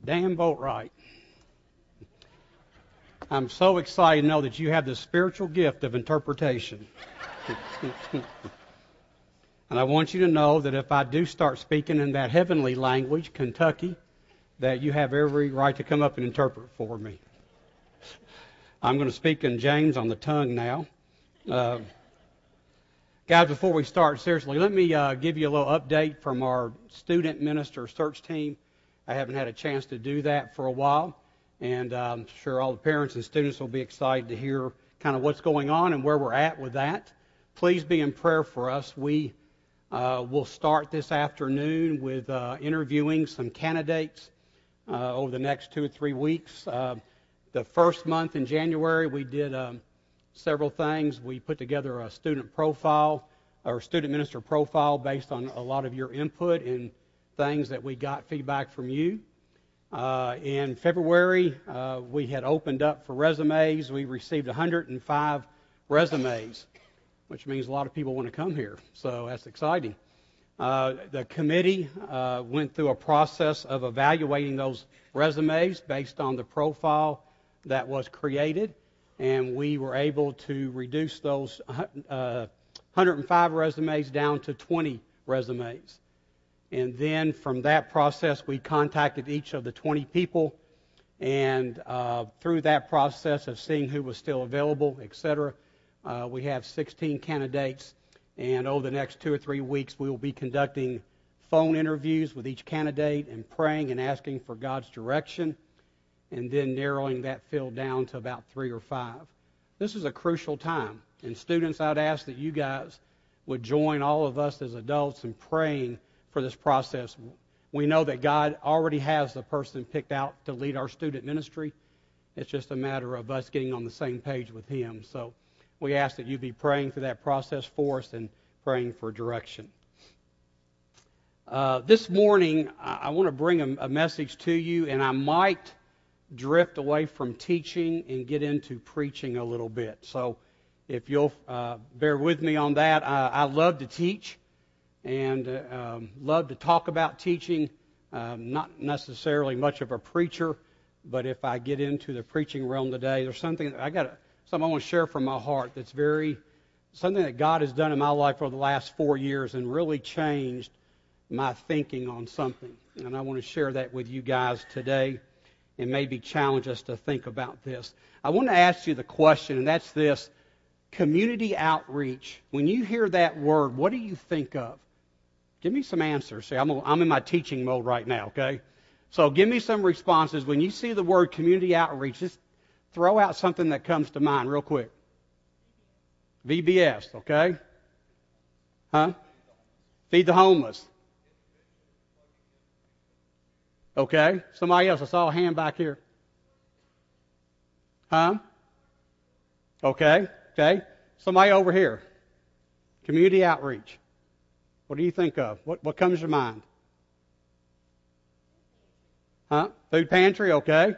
Damn boat right. I'm so excited to know that you have the spiritual gift of interpretation. And I want you to know that if I do start speaking in that heavenly language, Kentucky, that you have every right to come up and interpret for me. I'm going to speak in James on the tongue now. Guys, before we start, seriously, let me give you a little update from our student minister search team. I haven't had a chance to do that for a while, and I'm sure all the parents and students will be excited to hear kind of what's going on and where we're at with that. Please be in prayer for us. We will start this afternoon with interviewing some candidates over the next 2 or 3 weeks. The first month in January, we did several things. We put together a student profile or student minister profile based on a lot of your input and things that we got feedback from you. In February, we had opened up for resumes. We received 105 resumes, which means a lot of people want to come here. So that's exciting. The committee went through a process of evaluating those resumes based on the profile that was created, and we were able to reduce those 105 resumes down to 20 resumes. And then from that process, we contacted each of the 20 people, and through that process of seeing who was still available, etc., we have 16 candidates, and over the next 2 or 3 weeks, we will be conducting phone interviews with each candidate and praying and asking for God's direction, and then narrowing that field down to about 3 or 5. This is a crucial time. And students, I'd ask that you guys would join all of us as adults in praying for this process. We know that God already has the person picked out to lead our student ministry. It's just a matter of us getting on the same page with Him. So we ask that you be praying through that process for us and praying for direction. This morning, I want to bring a message to you, and I might drift away from teaching and get into preaching a little bit. So if you'll bear with me on that. I love to teach and love to talk about teaching. Not necessarily much of a preacher, but if I get into the preaching realm today, there's something I want to share from my heart that's something that God has done in my life over the last 4 years and really changed my thinking on something. And I want to share that with you guys today and maybe challenge us to think about this. I want to ask you the question, and that's this: community outreach. When you hear that word, what do you think of? Give me some answers. See, I'm in my teaching mode right now, okay? So give me some responses. When you see the word community outreach, just throw out something that comes to mind real quick. VBS, okay? Huh? Feed the homeless. Okay. Somebody else. I saw a hand back here. Huh? Okay. Okay. Somebody over here. Community outreach. What do you think of? What comes to your mind? Huh? Food pantry. Okay.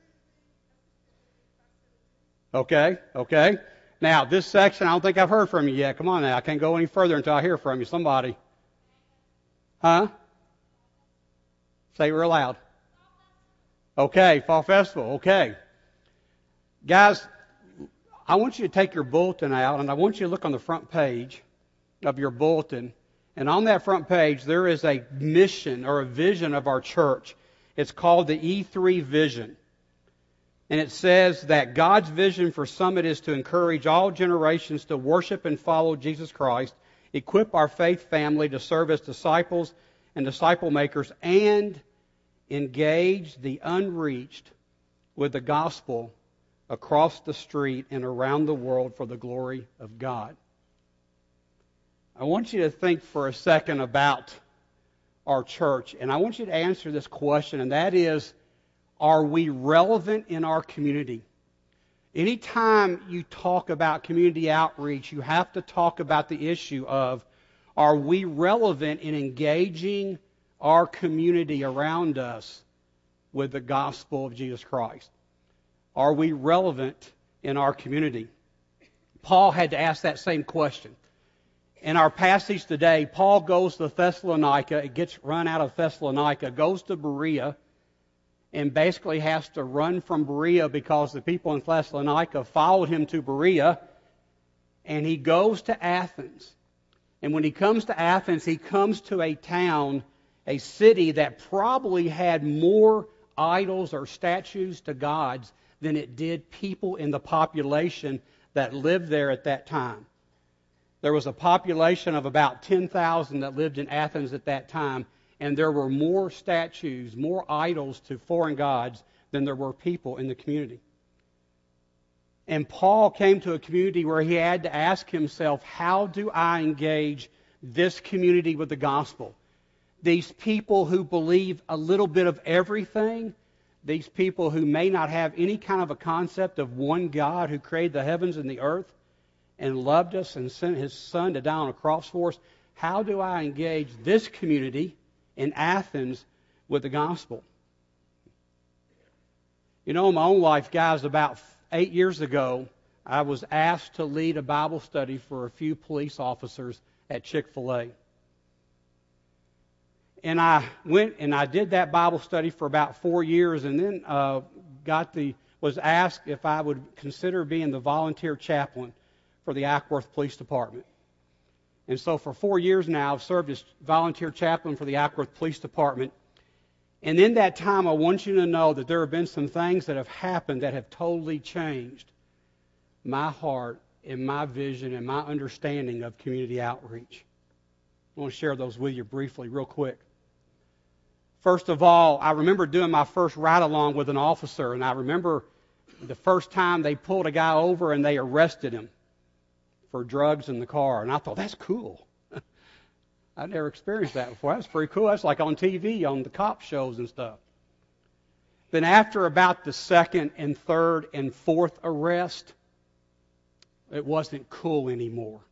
Okay. Okay. Now, this section, I don't think I've heard from you yet. Come on now. I can't go any further until I hear from you. Somebody. Huh? Say it real loud. Okay, Fall Festival. Okay. Guys, I want you to take your bulletin out, and I want you to look on the front page of your bulletin. And on that front page, there is a mission or a vision of our church. It's called the E3 Vision. And it says that God's vision for Summit is to encourage all generations to worship and follow Jesus Christ, equip our faith family to serve as disciples and disciple makers, and engage the unreached with the gospel across the street and around the world for the glory of God. I want you to think for a second about our church, and I want you to answer this question, and that is, are we relevant in our community? Anytime you talk about community outreach, you have to talk about the issue of, are we relevant in engaging our community around us with the gospel of Jesus Christ? Are we relevant in our community? Paul had to ask that same question. In our passage today, Paul goes to Thessalonica, gets run out of Thessalonica, goes to Berea, and basically has to run from Berea because the people in Thessalonica followed him to Berea, and he goes to Athens. And when he comes to Athens, he comes to a town, a city that probably had more idols or statues to gods than it did people in the population that lived there at that time. There was a population of about 10,000 that lived in Athens at that time, and there were more statues, more idols to foreign gods than there were people in the community. And Paul came to a community where he had to ask himself, how do I engage this community with the gospel? These people who believe a little bit of everything, these people who may not have any kind of a concept of one God who created the heavens and the earth and loved us and sent His Son to die on a cross for us, how do I engage this community in Athens with the gospel? You know, in my own life, guys, about 8 years ago, I was asked to lead a Bible study for a few police officers at Chick-fil-A. And I went and I did that Bible study for about 4 years, and then was asked if I would consider being the volunteer chaplain for the Ackworth Police Department. And so for 4 years now, I've served as volunteer chaplain for the Ackworth Police Department. And in that time, I want you to know that there have been some things that have happened that have totally changed my heart and my vision and my understanding of community outreach. I want to share those with you briefly, real quick. First of all, I remember doing my first ride-along with an officer, and I remember the first time they pulled a guy over and they arrested him for drugs in the car. And I thought, that's cool. I'd never experienced that before. That's pretty cool. That's like on TV, on the cop shows and stuff. Then after about the second and third and fourth arrest, it wasn't cool anymore.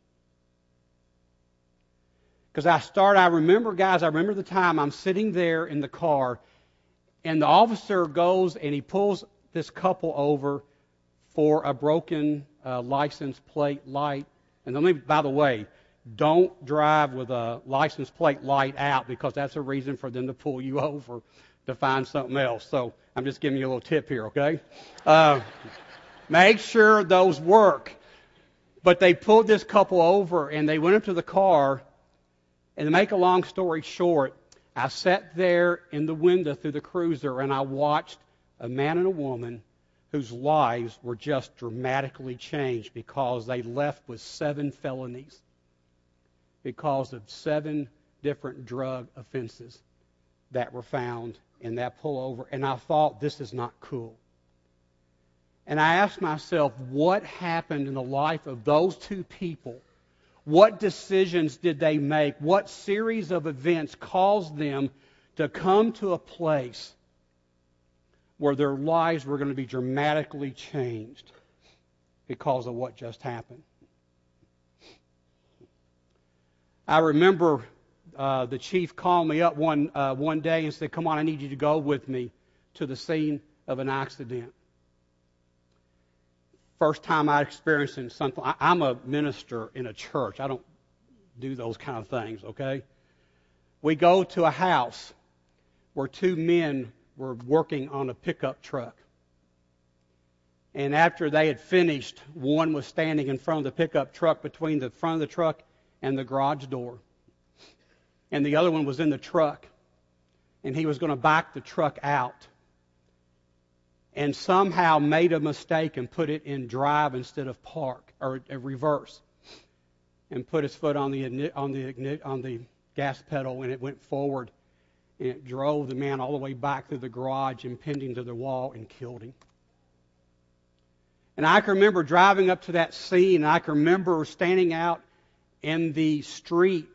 Because I remember the time I'm sitting there in the car, and the officer goes and he pulls this couple over for a broken license plate light. And by the way, don't drive with a license plate light out, because that's a reason for them to pull you over to find something else. So I'm just giving you a little tip here, okay? Make sure those work. But they pulled this couple over, and they went up to the car. And to make a long story short, I sat there in the window through the cruiser, and I watched a man and a woman whose lives were just dramatically changed because they left with 7 felonies because of 7 different drug offenses that were found in that pullover. And I thought, this is not cool. And I asked myself, what happened in the life of those 2 people? What decisions did they make? What series of events caused them to come to a place where their lives were going to be dramatically changed because of what just happened? I remember the chief called me up one day and said, come on, I need you to go with me to the scene of an accident. First time I experienced something. I'm a minister in a church. I don't do those kind of things, okay? We go to a house where 2 men were working on a pickup truck. And after they had finished, one was standing in front of the pickup truck between the front of the truck and the garage door. And the other one was in the truck. And he was going to back the truck out. And somehow made a mistake and put it in drive instead of park, or reverse, and put his foot on the gas pedal, and it went forward, and it drove the man all the way back through the garage, impinging to the wall, and killed him. And I can remember driving up to that scene, and I can remember standing out in the street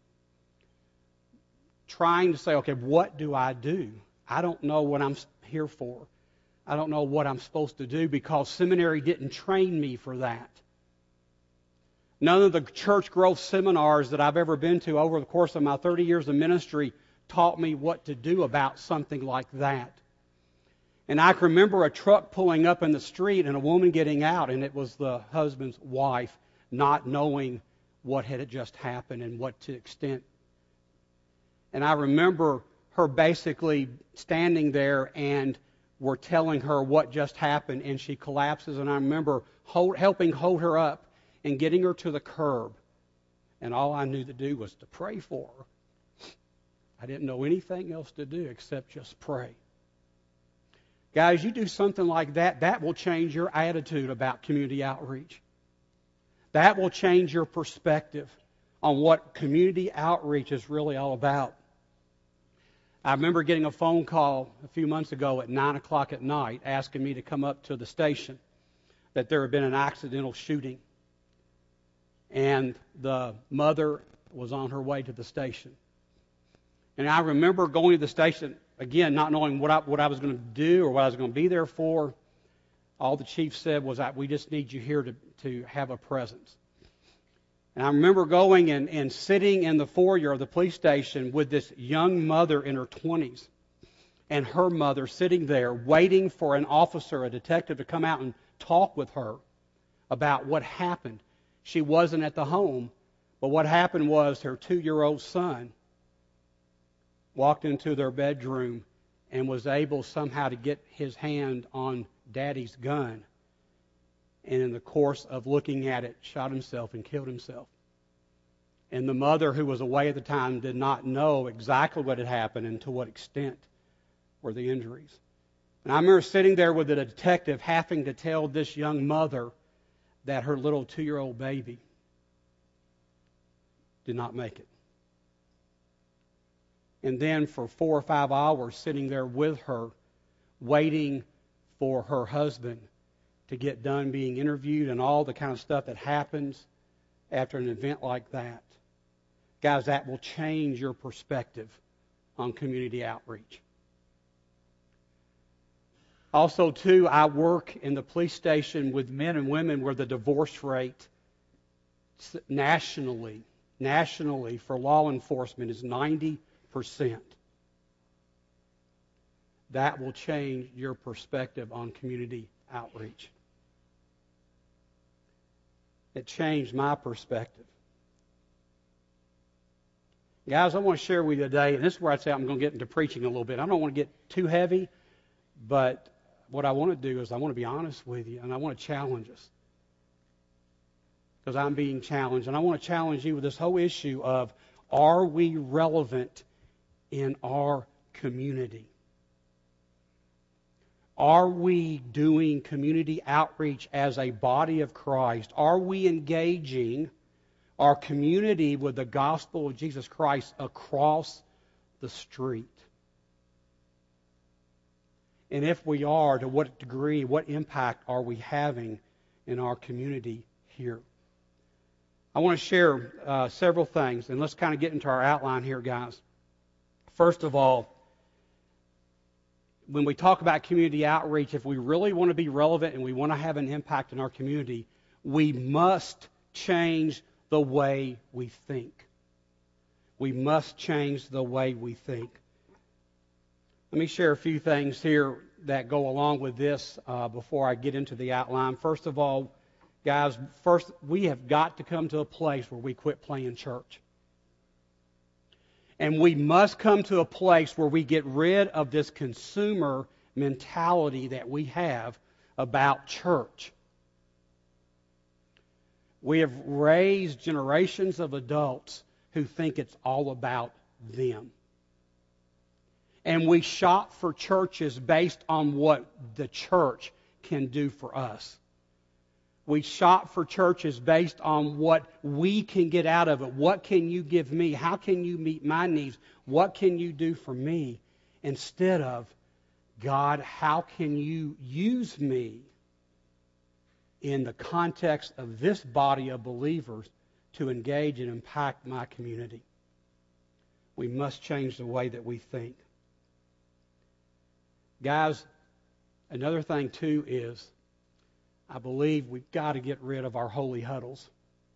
trying to say, okay, what do? I don't know what I'm here for. I don't know what I'm supposed to do, because seminary didn't train me for that. None of the church growth seminars that I've ever been to over the course of my 30 years of ministry taught me what to do about something like that. And I can remember a truck pulling up in the street and a woman getting out, and it was the husband's wife, not knowing what had just happened and what to extent. And I remember her basically standing there and were telling her what just happened, and she collapses. And I remember helping hold her up and getting her to the curb. And all I knew to do was to pray for her. I didn't know anything else to do except just pray. Guys, you do something like that, that will change your attitude about community outreach. That will change your perspective on what community outreach is really all about. I remember getting a phone call a few months ago at 9 o'clock at night asking me to come up to the station, that there had been an accidental shooting. And the mother was on her way to the station. And I remember going to the station, again, not knowing what I was going to do or what I was going to be there for. All the chief said was, we just need you here to have a presence. And I remember going and sitting in the foyer of the police station with this young mother in her 20s and her mother sitting there waiting for an officer, a detective, to come out and talk with her about what happened. She wasn't at the home, but what happened was her 2-year-old son walked into their bedroom and was able somehow to get his hand on Daddy's gun. And in the course of looking at it, shot himself and killed himself. And the mother, who was away at the time, did not know exactly what had happened and to what extent were the injuries. And I remember sitting there with the detective having to tell this young mother that her little 2-year-old baby did not make it. And then for 4 or 5 hours sitting there with her, waiting for her husband to get done being interviewed and all the kind of stuff that happens after an event like that. Guys, that will change your perspective on community outreach. Also, too, I work in the police station with men and women where the divorce rate nationally for law enforcement is 90%. That will change your perspective on community outreach. It changed my perspective. Guys, I want to share with you today, and this is where I'd say I'm going to get into preaching a little bit. I don't want to get too heavy, but what I want to do is I want to be honest with you, and I want to challenge us. Because I'm being challenged, and I want to challenge you with this whole issue of, are we relevant in our community? Are we doing community outreach as a body of Christ? Are we engaging our community with the gospel of Jesus Christ across the street? And if we are, to what degree, what impact are we having in our community here? I want to share several things, and let's kind of get into our outline here, guys. First of all, when we talk about community outreach, if we really want to be relevant and we want to have an impact in our community, we must change the way we think. We must change the way we think. Let me share a few things here that go along with this before I get into the outline. First of all, guys, we have got to come to a place where we quit playing church. And we must come to a place where we get rid of this consumer mentality that we have about church. We have raised generations of adults who think it's all about them. And we shop for churches based on what the church can do for us. We shop for churches based on what we can get out of it. What can you give me? How can you meet my needs? What can you do for me? Instead of, God, how can you use me in the context of this body of believers to engage and impact my community? We must change the way that we think. Guys, another thing too is, I believe we've got to get rid of our holy huddles.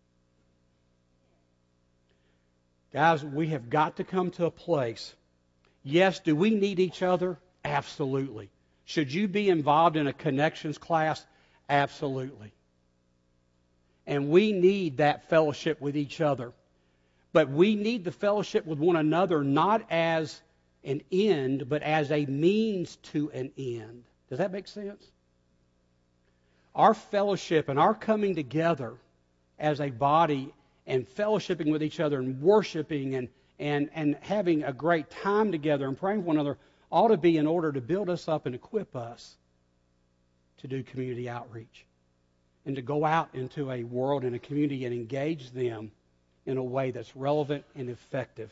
Guys, we have got to come to a place. Yes, do we need each other? Absolutely. Should you be involved in a connections class? Absolutely. And we need that fellowship with each other. But we need the fellowship with one another not as an end, but as a means to an end. Does that make sense? Our fellowship and our coming together as a body and fellowshipping with each other and worshiping and having a great time together and praying for one another ought to be in order to build us up and equip us to do community outreach and to go out into a world and a community and engage them in a way that's relevant and effective.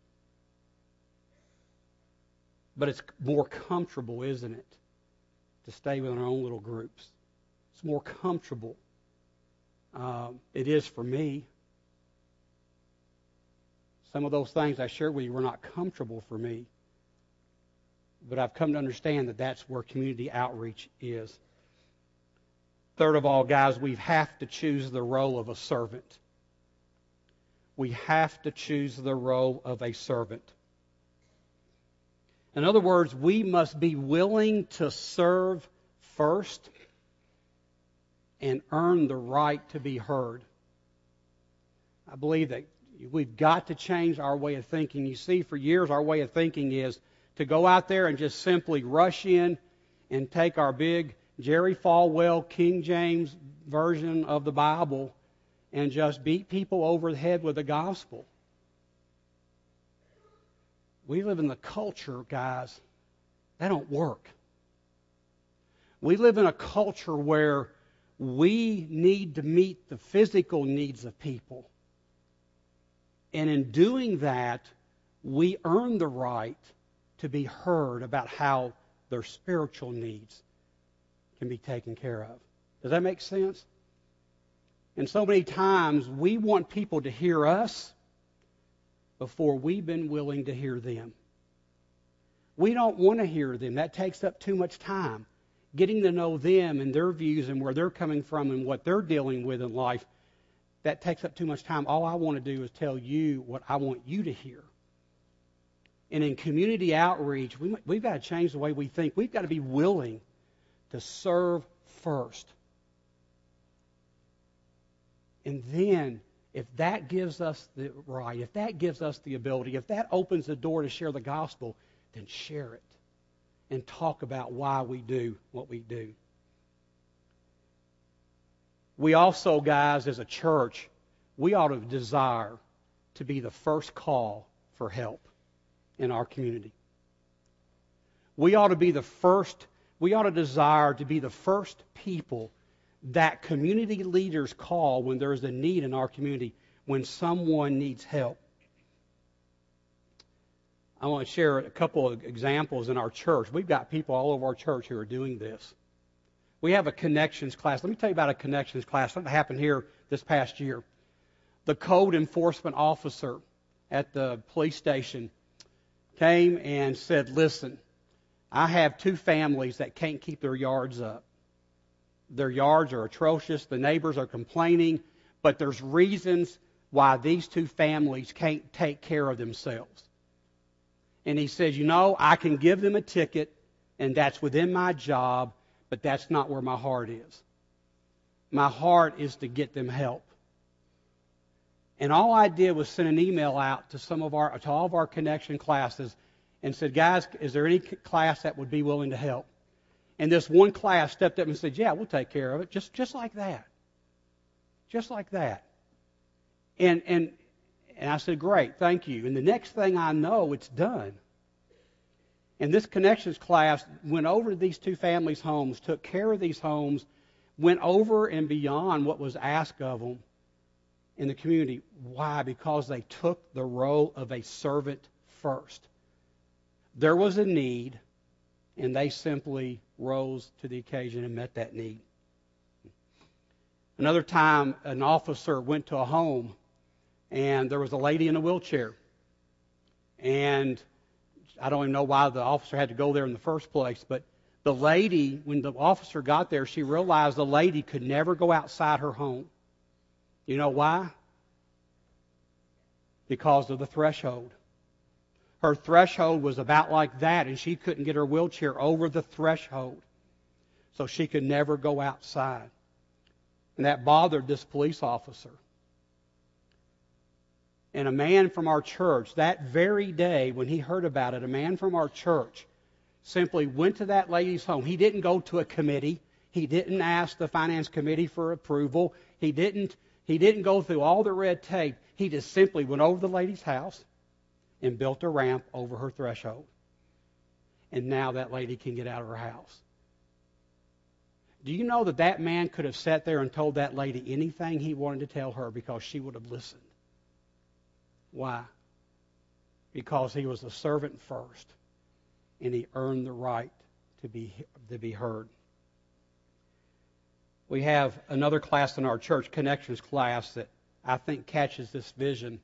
But it's more comfortable, isn't it, to stay within our own little groups. It's more comfortable. It is for me. Some of those things I shared with you were not comfortable for me. But I've come to understand that that's where community outreach is. Third of all, guys, we have to choose the role of a servant. We have to choose the role of a servant. In other words, we must be willing to serve first and earn the right to be heard. I believe that we've got to change our way of thinking. You see, for years our way of thinking is to go out there and just simply rush in and take our big Jerry Falwell King James version of the Bible and just beat people over the head with the gospel. We live in the culture, guys, that don't work. We live in a culture where we need to meet the physical needs of people. And in doing that, we earn the right to be heard about how their spiritual needs can be taken care of. Does that make sense? And so many times we want people to hear us before we've been willing to hear them. We don't want to hear them. That takes up too much time. Getting to know them and their views and where they're coming from and what they're dealing with in life, that takes up too much time. All I want to do is tell you what I want you to hear. And in community outreach, we've got to change the way we think. We've got to be willing to serve first. And then, if that gives us the right, if that gives us the ability, if that opens the door to share the gospel, then share it and talk about why we do what we do. We also, guys, as a church, we ought to desire to be the first call for help in our community. We ought to be the first, we ought to desire to be the first people that community leaders call when there's a need in our community, when someone needs help. I want to share a couple of examples in our church. We've got people all over our church who are doing this. We have a connections class. Let me tell you about a connections class. Something happened here this past year. The code enforcement officer at the police station came and said, listen, I have two families that can't keep their yards up. Their yards are atrocious. The neighbors are complaining, but there's reasons why these two families can't take care of themselves. And he says, I can give them a ticket, and that's within my job, but that's not where my heart is. My heart is to get them help. And all I did was send an email out to all of our connection classes and said, guys, is there any class that would be willing to help? And this one class stepped up and said, yeah, we'll take care of it. Just like that. Just like that. And I said, great, thank you. And the next thing I know, it's done. And this connections class went over to these two families' homes, took care of these homes, went over and beyond what was asked of them in the community. Why? Because they took the role of a servant first. There was a need, and they simply rose to the occasion and met that need. Another time, an officer went to a home, and there was a lady in a wheelchair. And I don't even know why the officer had to go there in the first place, but the lady, when the officer got there, she realized the lady could never go outside her home. You know why? Because of the threshold. Her threshold was about like that, and she couldn't get her wheelchair over the threshold. So she could never go outside. And that bothered this police officer. And a man from our church, that very day when he heard about it, a man from our church simply went to that lady's home. He didn't go to a committee. He didn't ask the finance committee for approval. He didn't go through all the red tape. He just simply went over to the lady's house and built a ramp over her threshold. And now that lady can get out of her house. Do you know that that man could have sat there and told that lady anything he wanted to tell her because she would have listened? Why? Because he was a servant first, and he earned the right to be heard. We have another class in our church, Connections class, that I think catches this vision.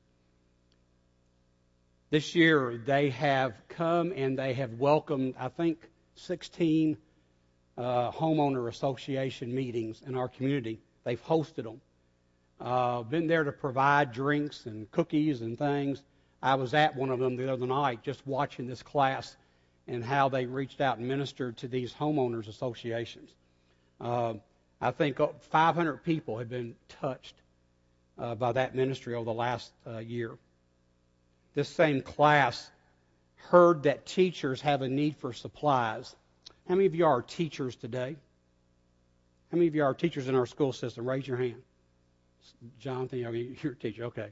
This year they have come and they have welcomed, I think, 16 homeowner association meetings in our community. They've hosted them. Been there to provide drinks and cookies and things. I was at one of them the other night just watching this class and how they reached out and ministered to these homeowners associations. I think 500 people have been touched by that ministry over the last year. This same class heard that teachers have a need for supplies. How many of you are teachers today? How many of you are teachers in our school system? Raise your hand. Jonathan, you're a teacher. Okay.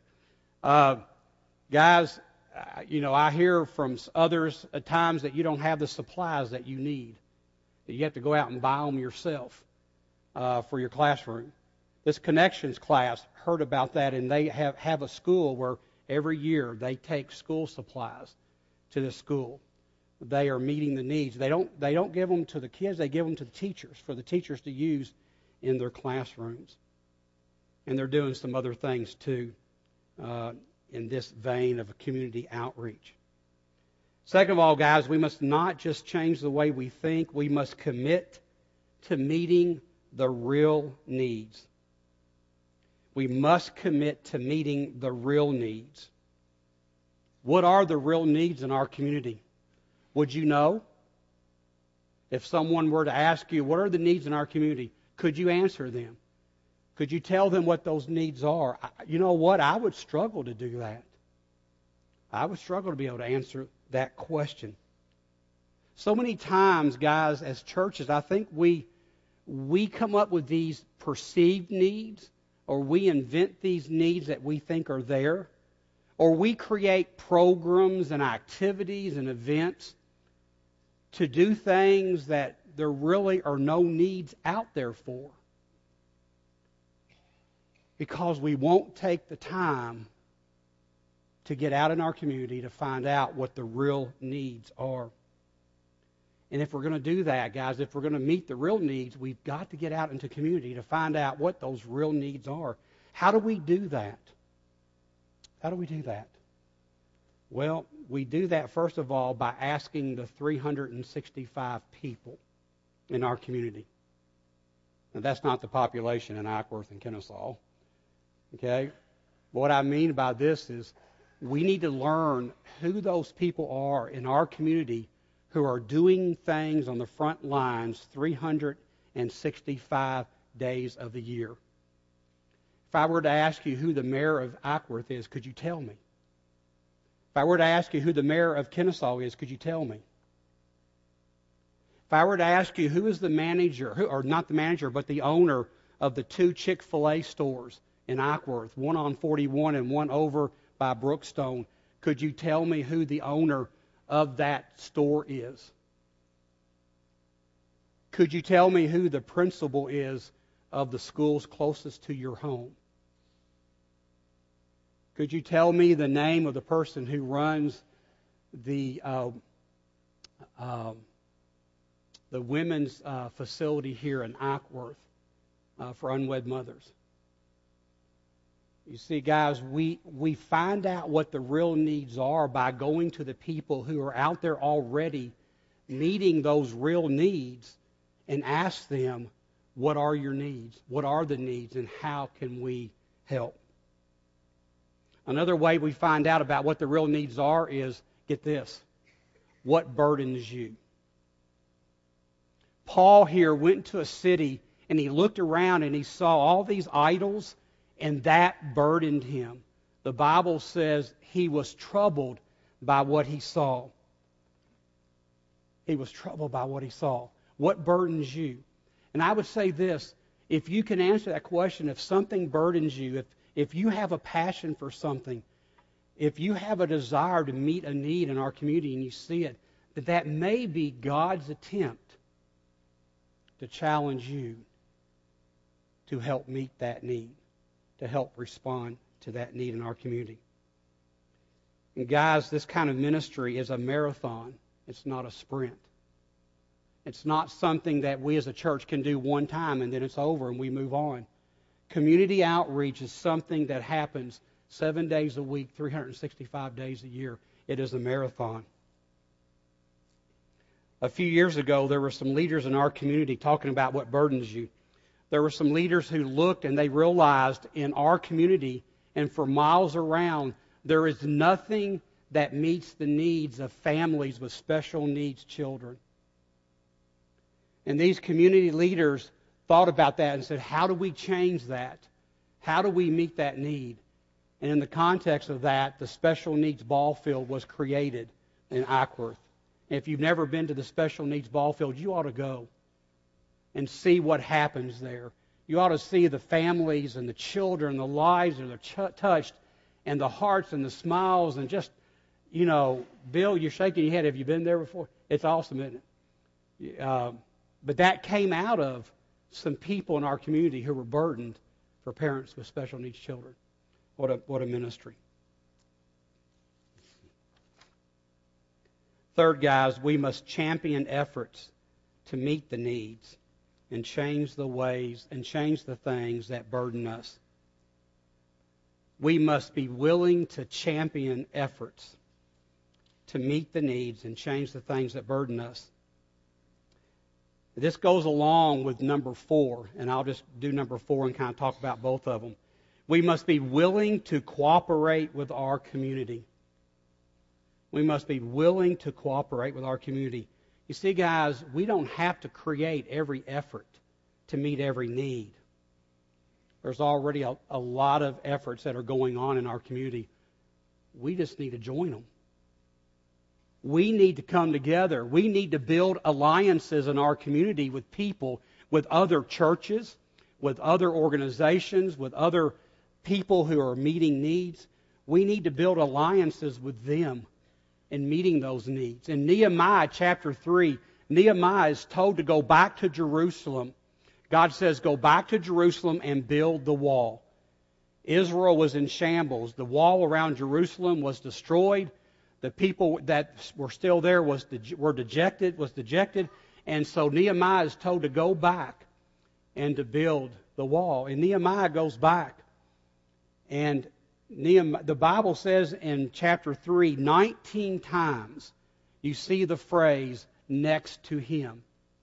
Guys, I hear from others at times that you don't have the supplies that you need, that you have to go out and buy them yourself for your classroom. This Connections class heard about that, and they have a school where every year they take school supplies to the school. They are meeting the needs. They don't give them to the kids. They give them to the teachers, for the teachers to use in their classrooms. And they're doing some other things too in this vein of a community outreach. Second of all, guys, we must not just change the way we think. We must commit to meeting the real needs. We must commit to meeting the real needs. What are the real needs in our community? Would you know? If someone were to ask you, what are the needs in our community? Could you answer them? Could you tell them what those needs are? You know what? I would struggle to do that. I would struggle to be able to answer that question. So many times, guys, as churches, I think we come up with these perceived needs, or we invent these needs that we think are there, or we create programs and activities and events to do things that there really are no needs out there for, because we won't take the time to get out in our community to find out what the real needs are. And if we're going to do that, guys, if we're going to meet the real needs, we've got to get out into community to find out what those real needs are. How do we do that? How do we do that? Well, we do that, first of all, by asking the 365 people in our community. Now, that's not the population in Ackworth and Kennesaw. Okay? What I mean by this is we need to learn who those people are in our community who are doing things on the front lines 365 days of the year. If I were to ask you who the mayor of Ackworth is, could you tell me? If I were to ask you who the mayor of Kennesaw is, could you tell me? If I were to ask you who is the manager, or not the manager, but the owner of the 2 Chick-fil-A stores in Ackworth, one on 41 and one over by Brookstone, could you tell me who the owner of that store is? Could you tell me who the principal is of the schools closest to your home? Could you tell me the name of the person who runs the women's facility here in Ackworth for unwed mothers? You see, guys, we find out what the real needs are by going to the people who are out there already meeting those real needs and ask them, what are your needs? What are the needs, and how can we help? Another way we find out about what the real needs are is, get this, what burdens you? Paul here went to a city and he looked around and he saw all these idols, and that burdened him. The Bible says he was troubled by what he saw. He was troubled by what he saw. What burdens you? And I would say this, if you can answer that question, if something burdens you, if you have a passion for something, if you have a desire to meet a need in our community and you see it, that may be God's attempt to challenge you to help meet that need, to help respond to that need in our community. And guys, this kind of ministry is a marathon. It's not a sprint. It's not something that we as a church can do one time and then it's over and we move on. Community outreach is something that happens 7 days a week, 365 days a year. It is a marathon. A few years ago, there were some leaders in our community talking about what burdens you. There were some leaders who looked and they realized in our community and for miles around, there is nothing that meets the needs of families with special needs children. And these community leaders thought about that and said, how do we change that? How do we meet that need? And in the context of that, the special needs ball field was created in Ackworth. And if you've never been to the special needs ball field, you ought to go and see what happens there. You ought to see the families and the children, the lives that are touched, and the hearts and the smiles, and just, Bill, you're shaking your head. Have you been there before? It's awesome, isn't it? But that came out of some people in our community who were burdened for parents with special needs children. What a ministry. Third, guys, we must champion efforts to meet the needs and change the ways and change the things that burden us. We must be willing to champion efforts to meet the needs and change the things that burden us. This goes along with number 4, and I'll just do number 4 and kind of talk about both of them. We must be willing to cooperate with our community. We must be willing to cooperate with our community. You see, guys, we don't have to create every effort to meet every need. There's already a lot of efforts that are going on in our community. We just need to join them. We need to come together. We need to build alliances in our community with people, with other churches, with other organizations, with other people who are meeting needs. We need to build alliances with them in meeting those needs. In Nehemiah chapter 3, Nehemiah is told to go back to Jerusalem. God says, go back to Jerusalem and build the wall. Israel was in shambles. The wall around Jerusalem was destroyed. The people that were still there were dejected. And so Nehemiah is told to go back and to build the wall. And Nehemiah goes back. And the Bible says in chapter 3, 19 times you see the phrase, next to him.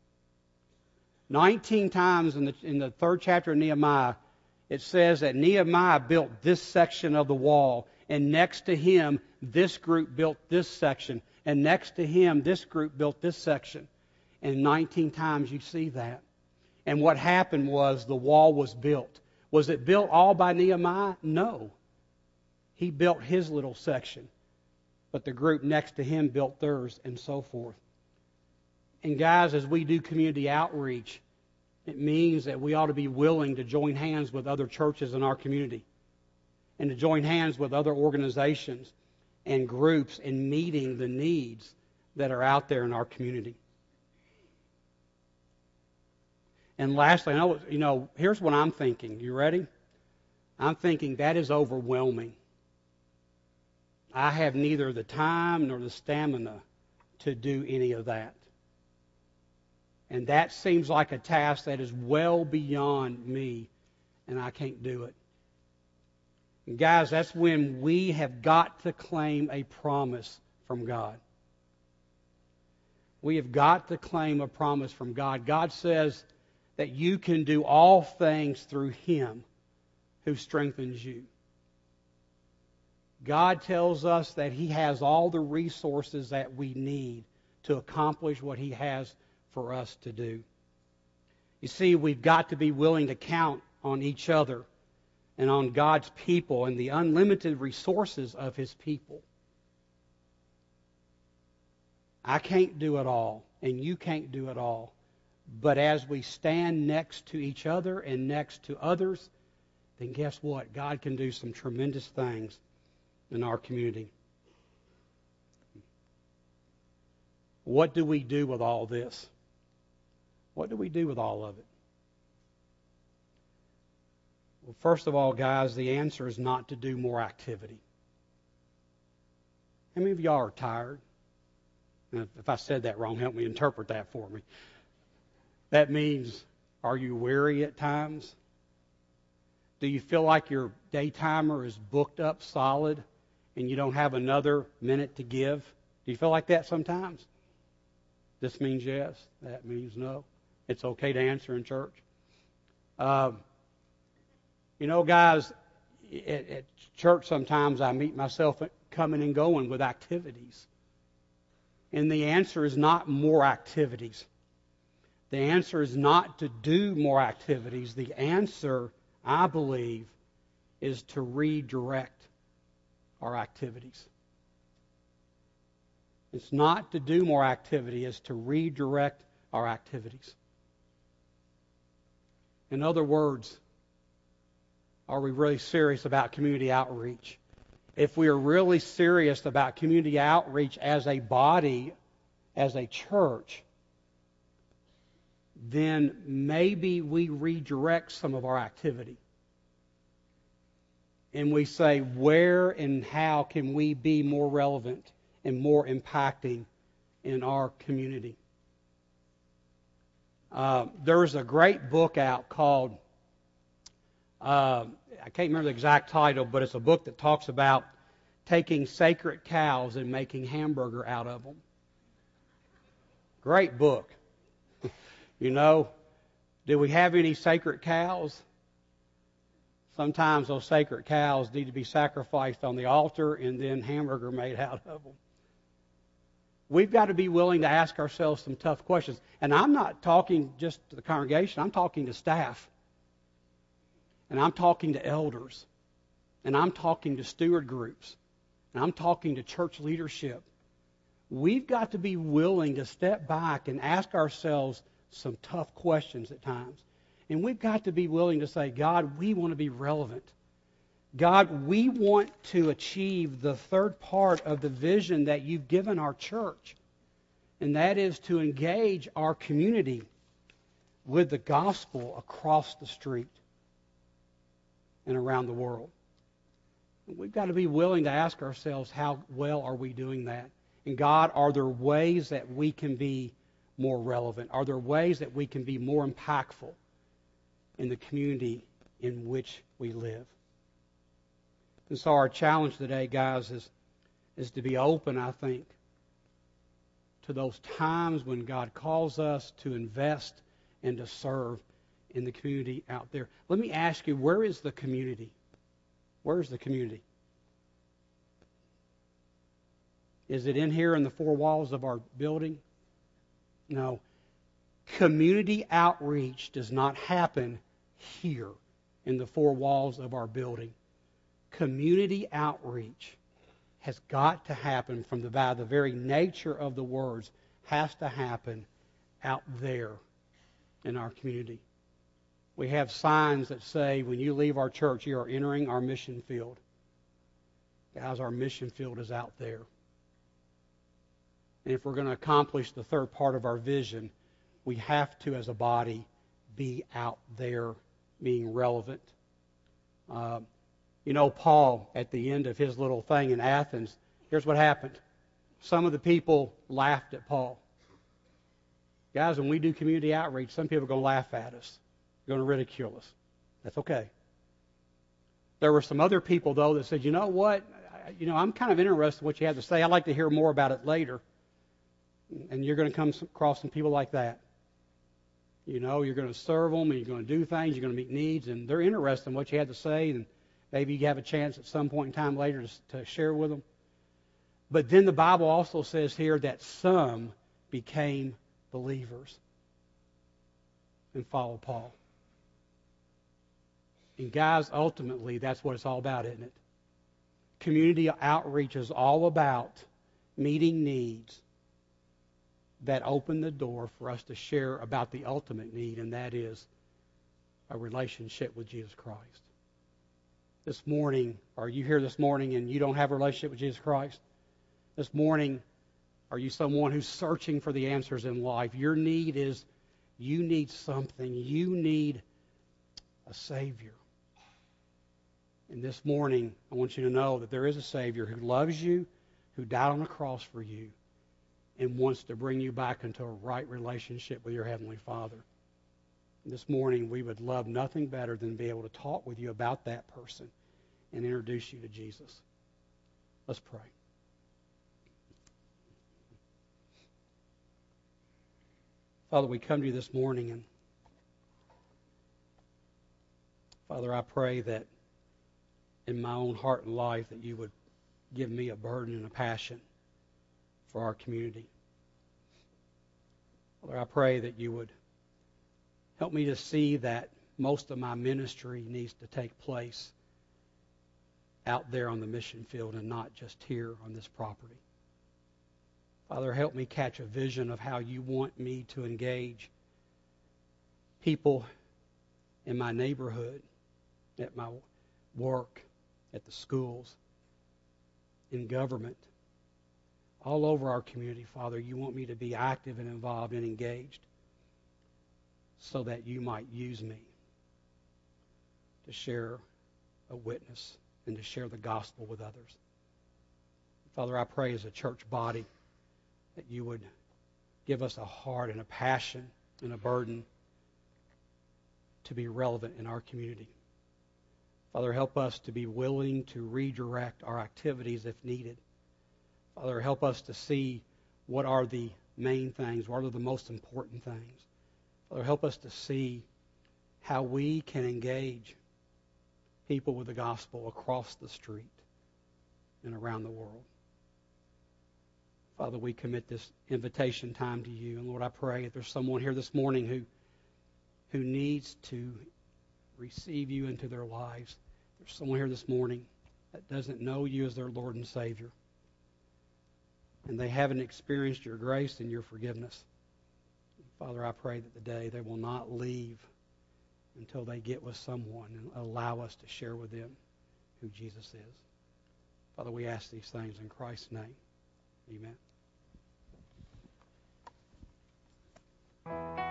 19 times in the 3rd chapter of Nehemiah, it says that Nehemiah built this section of the wall, and next to him, this group built this section, and next to him, this group built this section. And 19 times you see that. And what happened was the wall was built. Was it built all by Nehemiah? No. He built his little section, but the group next to him built theirs, and so forth. And guys, as we do community outreach, it means that we ought to be willing to join hands with other churches in our community and to join hands with other organizations and groups in meeting the needs that are out there in our community. And lastly, here's what I'm thinking. You ready? I'm thinking that is overwhelming. I have neither the time nor the stamina to do any of that. And that seems like a task that is well beyond me, and I can't do it. And guys, that's when we have got to claim a promise from God. We have got to claim a promise from God. God says that you can do all things through Him who strengthens you. God tells us that He has all the resources that we need to accomplish what He has for us to do. You see, we've got to be willing to count on each other and on God's people and the unlimited resources of His people. I can't do it all, and you can't do it all. But as we stand next to each other and next to others, then guess what? God can do some tremendous things in our community. What do we do with all this? What do we do with all of it? Well, first of all, guys, the answer is not to do more activity. How many of y'all are tired? Now, if I said that wrong, help me interpret that for me. That means, are you weary at times? Do you feel like your day timer is booked up solid and you don't have another minute to give? Do you feel like that sometimes? This means yes. That means no. It's okay to answer in church. Guys, at church sometimes I meet myself coming and going with activities. And the answer is not more activities. The answer is not to do more activities. The answer, I believe, is to redirect our activities. It's not to do more activity, it's to redirect our activities. In other words, are we really serious about community outreach? If we are really serious about community outreach as a body, as a church, then maybe we redirect some of our activity. And we say, where and how can we be more relevant and more impacting in our community? There's a great book out called, I can't remember the exact title, but it's a book that talks about taking sacred cows and making hamburger out of them. Great book. Do we have any sacred cows? Sometimes those sacred cows need to be sacrificed on the altar and then hamburger made out of them. We've got to be willing to ask ourselves some tough questions. And I'm not talking just to the congregation. I'm talking to staff. And I'm talking to elders. And I'm talking to steward groups. And I'm talking to church leadership. We've got to be willing to step back and ask ourselves some tough questions at times. And we've got to be willing to say, God, we want to be relevant. God, we want to achieve the third part of the vision that you've given our church. And that is to engage our community with the gospel across the street and around the world. We've got to be willing to ask ourselves, how well are we doing that? And God, are there ways that we can be more relevant? Are there ways that we can be more impactful in the community in which we live? And so our challenge today, guys, is to be open, I think, to those times when God calls us to invest and to serve in the community out there. Let me ask you, where is the community? Where is the community? Is it in here in the four walls of our building? No. Community outreach does not happen here in the four walls of our building. Community outreach has got to happen by the very nature of the words, has to happen out there in our community. We have signs that say, when you leave our church, you are entering our mission field. Guys, our mission field is out there. And if we're going to accomplish the third part of our vision, we have to, as a body, be out there being relevant. Paul, at the end of his little thing in Athens, here's what happened. Some of the people laughed at Paul. Guys, when we do community outreach, some people are going to laugh at us. They're going to ridicule us. That's okay. There were some other people, though, that said, you know what? I'm kind of interested in what you have to say. I'd like to hear more about it later. And you're going to come across some people like that. You're going to serve them, and you're going to do things, you're going to meet needs, and they're interested in what you have to say, and maybe you have a chance at some point in time later to share with them. But then the Bible also says here that some became believers and followed Paul. And guys, ultimately, that's what it's all about, isn't it? Community outreach is all about meeting needs that open the door for us to share about the ultimate need, and that is a relationship with Jesus Christ. This morning, are you here this morning and you don't have a relationship with Jesus Christ? This morning, are you someone who's searching for the answers in life? Your need is, you need something. You need a Savior. And this morning, I want you to know that there is a Savior who loves you, who died on the cross for you, and wants to bring you back into a right relationship with your Heavenly Father. And this morning, we would love nothing better than to be able to talk with you about that person and introduce you to Jesus. Let's pray. Father, we come to you this morning, and Father, I pray that in my own heart and life that you would give me a burden and a passion for our community. Father, I pray that you would help me to see that most of my ministry needs to take place out there on the mission field and not just here on this property. Father, help me catch a vision of how you want me to engage people in my neighborhood, at my work, at the schools, in government, all over our community. Father, you want me to be active and involved and engaged so that you might use me to share a witness and to share the gospel with others. Father, I pray as a church body that you would give us a heart and a passion and a burden to be relevant in our community. Father, help us to be willing to redirect our activities if needed. Father, help us to see what are the main things, what are the most important things. Father, help us to see how we can engage people with the gospel across the street and around the world. Father, we commit this invitation time to you. And Lord, I pray if there's someone here this morning who needs to receive you into their lives, there's someone here this morning that doesn't know you as their Lord and Savior, and they haven't experienced your grace and your forgiveness. Father, I pray that today they will not leave until they get with someone and allow us to share with them who Jesus is. Father, we ask these things in Christ's name. Amen.